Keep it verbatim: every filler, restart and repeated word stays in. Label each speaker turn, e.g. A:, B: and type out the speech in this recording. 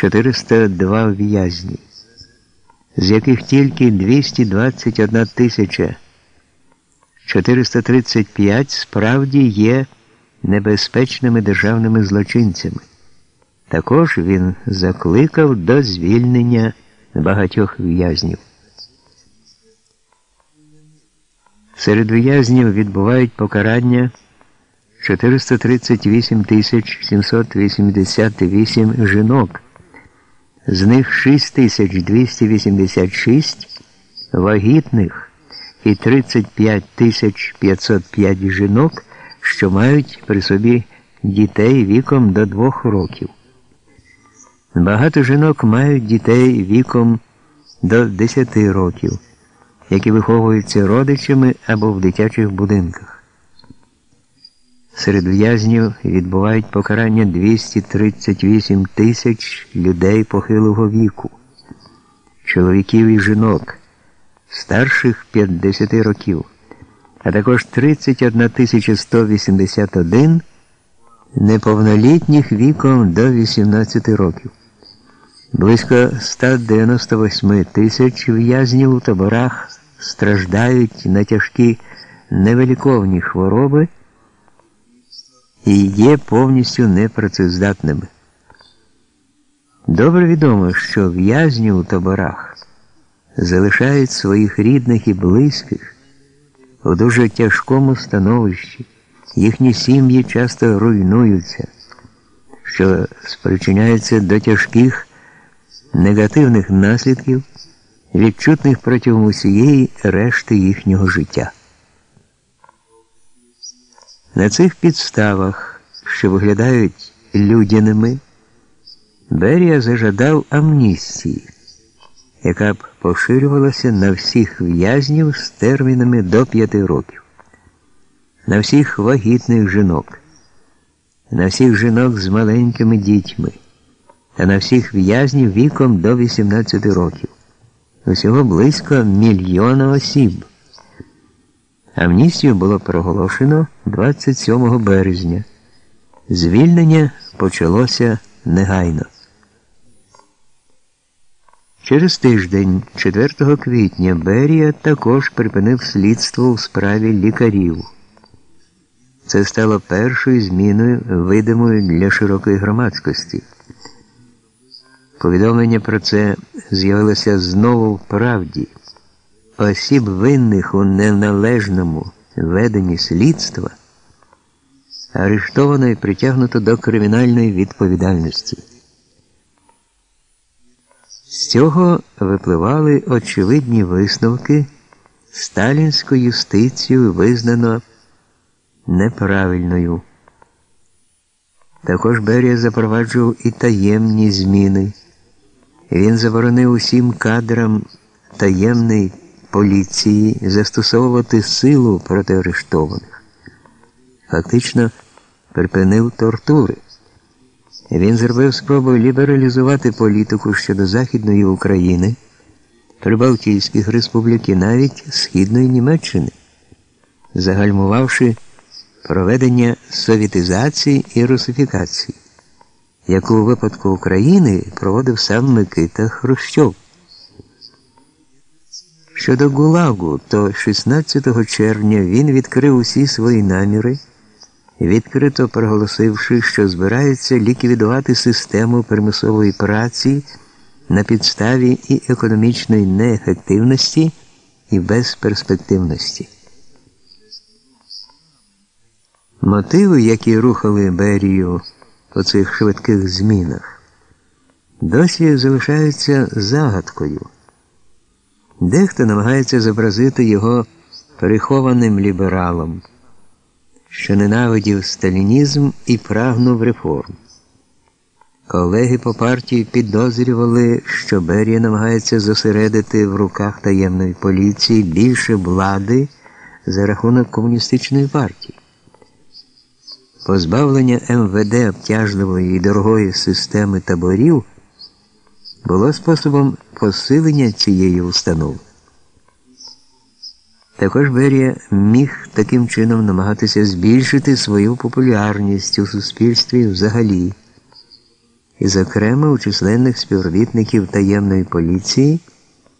A: чотириста два в'язні, з яких тільки двісті двадцять одна тисяча чотириста тридцять п'ять справді є небезпечними державними злочинцями. Також він закликав до звільнення багатьох в'язнів. Серед в'язнів відбувають покарання чотириста тридцять вісім тисяч сімсот вісімдесят вісім жінок, з них шість тисяч двісті вісімдесят шість вагітних і тридцять п'ять тисяч п'ятсот п'ять жінок, що мають при собі дітей віком до двох років. Багато жінок мають дітей віком до десяти років, які виховуються родичами або в дитячих будинках. Серед в'язнів відбувають покарання двісті тридцять вісім тисяч людей похилого віку, чоловіків і жінок, старших п'ятдесят років, а також тридцять одна тисяча сто вісімдесят один неповнолітніх віком до вісімнадцяти років. Близько ста дев'яноста восьми тисяч в'язнів у таборах страждають на тяжкі невиліковні хвороби і є повністю непрацездатними. Добре відомо, що в'язні у таборах залишають своїх рідних і близьких у дуже тяжкому становищі, їхні сім'ї часто руйнуються, що спричиняється до тяжких негативних наслідків, відчутних протягом усієї решти їхнього життя. На цих підставах, що виглядають людяними, Берія зажадав амністії, яка б поширювалася на всіх в'язнів з термінами до п'яти років, на всіх вагітних жінок, на всіх жінок з маленькими дітьми та на всіх в'язнів віком до вісімнадцяти років. Усього близько мільйона осіб. Амністію було проголошено двадцять сьомого березня. Звільнення почалося негайно. Через тиждень, четвертого квітня, Берія також припинив слідство у справі лікарів. Це стало першою зміною, видимою для широкої громадськості. Повідомлення про це з'явилося знову в «Правді». Осіб, винних у неналежному веденні слідства, арештовано і притягнуто до кримінальної відповідальності. З цього випливали очевидні висновки. Сталінську юстицію визнано неправильною. Також Берія запроваджував і таємні зміни. Він заборонив усім кадрам таємної поліції застосовувати силу проти арештованих. Фактично припинив тортури. Він зробив спробу лібералізувати політику щодо Західної України, Прибалтійських республік і навіть Східної Німеччини, загальмувавши проведення совєтизації і русифікації, яку у випадку України проводив сам Микита Хрущов. Щодо ГУЛАГу, то шістнадцятого червня він відкрив усі свої наміри, відкрито проголосивши, що збирається ліквідувати систему примусової праці на підставі і економічної неефективності, і безперспективності. Мотиви, які рухали Берію по цих швидких змінах, досі залишаються загадкою. Дехто намагається зобразити його прихованим лібералом, що ненавидів сталінізм і прагнув реформ. Колеги по партії підозрювали, що Берія намагається зосередити в руках таємної поліції більше влади за рахунок комуністичної партії. Позбавлення ем ве де обтяжливої і дорогої системи таборів було способом посилення цієї установи. Також Берія міг таким чином намагатися збільшити свою популярність у суспільстві взагалі і, зокрема, у численних співробітників таємної поліції,